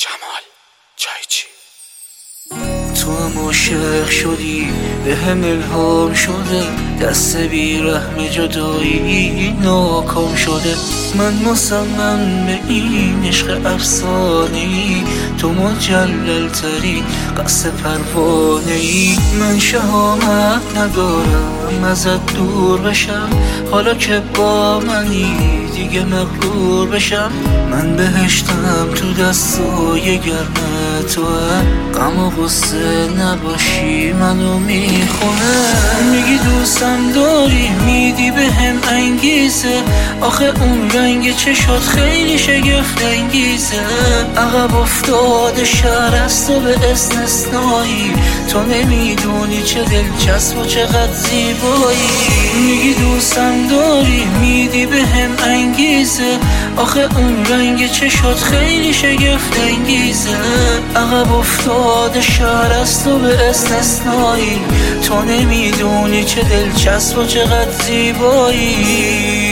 جمال چایچی. تو هم عاشق شدی به هم الهام شده، دست بیرحم جدایی ناکام شده. من مصمم به این عشق افسانه‌ای، تو مجلل تری قصد پروانه‌ای. من شهامت ندارم ازت دور بشم، حالا که با منی دیگه مغرور بشم. من بهشتم تو دستای گرم تو، غم و غصه نباشی منو میخونه. میگی دوستم داری میدی به هم انگیزه، آخه اون رنگ چشات خیلی شگفت انگیزه. عقب افتاده شهر از تو به استثنایی، تو نمیدونی چه دلچسب و چقدر زیبایی. میگی دوستم داری میدی به هم انگیزه، آخه اون رنگ چشات خیلی شگفت انگیزه. عقب افتاده شهر از تو به استثنایی، تو نمیدونی چه دلچسب و چقدر زیبایی.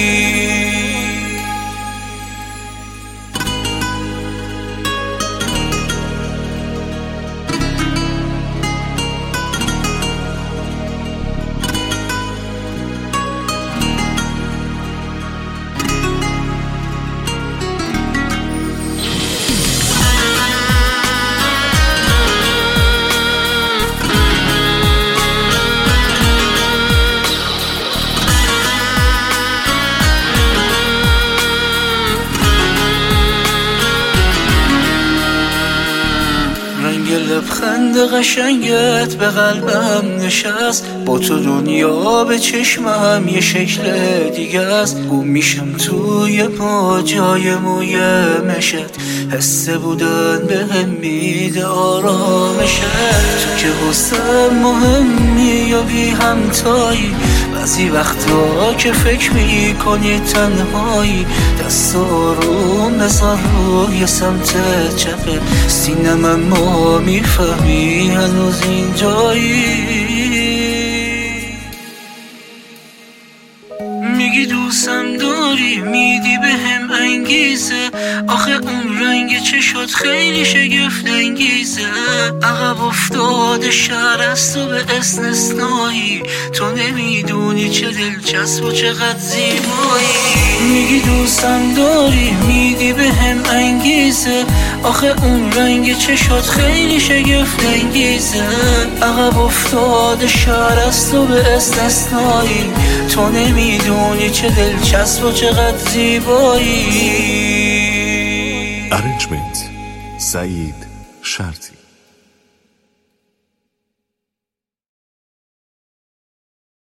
لبخند قشنگت به قلبم نشست، با تو دنیا به چشمم یه شکل دیگه است. گم میشم توی پا جای موی مشت، حس بودن به هم میده آرامشت. تو که واسم مهمی یا بی همتایی، بعضی وقتا که فکر میکنی تنهایی. دست آروم بذار روی سمت چپه سینم، اما میفهمی هنوز اینجایی. میگی دوستم داری میدی به هم انگیزه، آخه اون رنگ چشات خیلی شگفت انگیزه. عقب افتاده شهر از تو به استثنایی، تو نمیدونی چه دلچسب و چقدر زیبایی. میگی دوستم داری میدی به هم انگیزه، آخه اون رنگ چشات خیلی شگفت انگیزه. عقب افتاده شهر از تو به استثنایی، تو نمیدونی چه دلچسب و چقدر زیبایی. Arrangement سعید شرطی.